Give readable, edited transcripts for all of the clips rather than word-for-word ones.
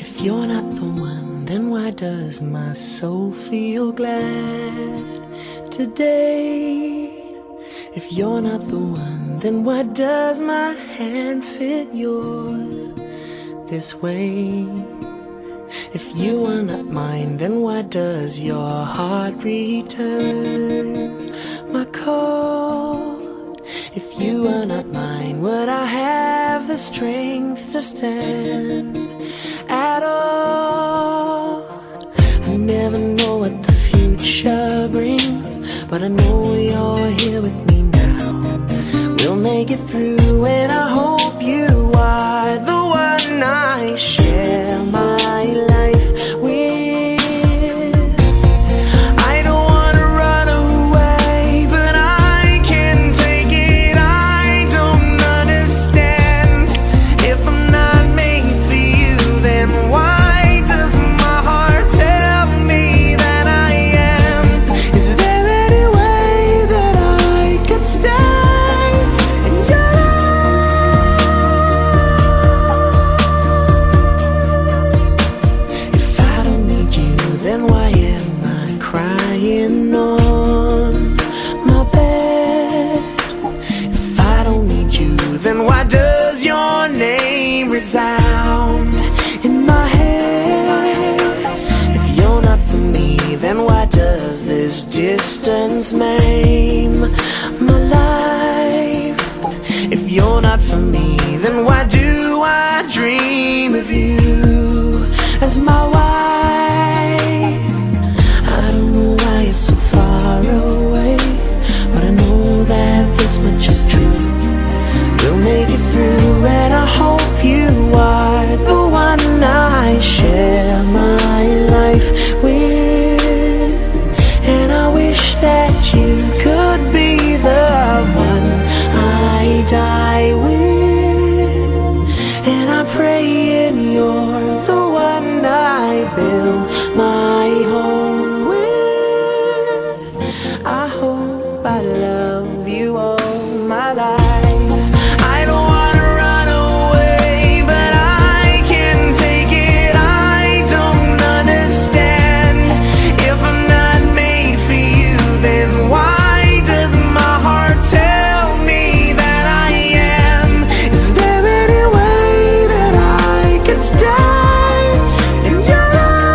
If you're not the one, then why does my soul feel glad today? If you're not the one, then why does my hand fit yours this way? If you are not mine, then why does your heart return my call? If you are not mine, would I have the strength to stand at all? I never know what the future brings, but I know you're here with me now. We'll make it through, and I hope you are the one I share my life with. I don't wanna run away, but I can't take it. I don't understand. If I'm not made for you, then why does my heart tell me that I am? Is there any way that I could stay in your life? If I don't need you, then why am I crying on my bed? If I don't need you, then why does your name resound in my head? If you're not for me, then why does this distance maim my life? If you're not for me, then why do I dream of you as my wife? I don't know why it's so far away, but I know that this much is true. We'll make it through, and I hope you are the one I share my life with. And I wish that you could be the one I die with. And I'm praying you're the one I build my home with. I hope I love you all my life. I don't wanna run away, but I can't take it. I don't understand. If I'm not made for you, then why does my heart tell me that I am? Is there any way that I could stay in your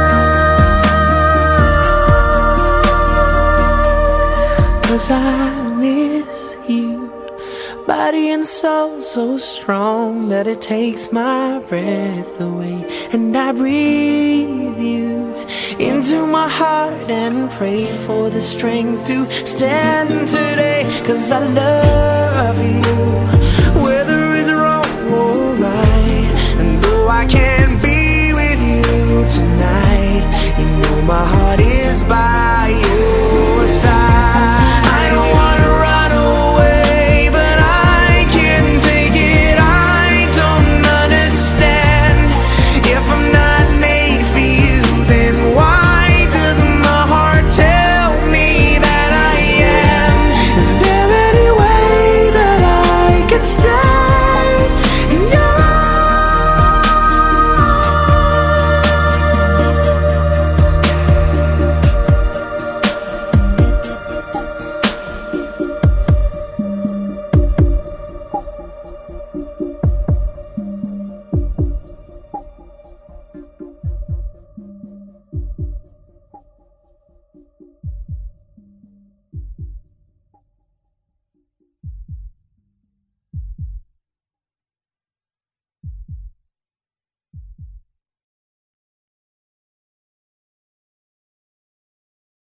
life? 'Cause I miss you, body and soul so strong that it takes my breath away. And I breathe you into my heart and pray for the strength to stand today. 'Cause I love you.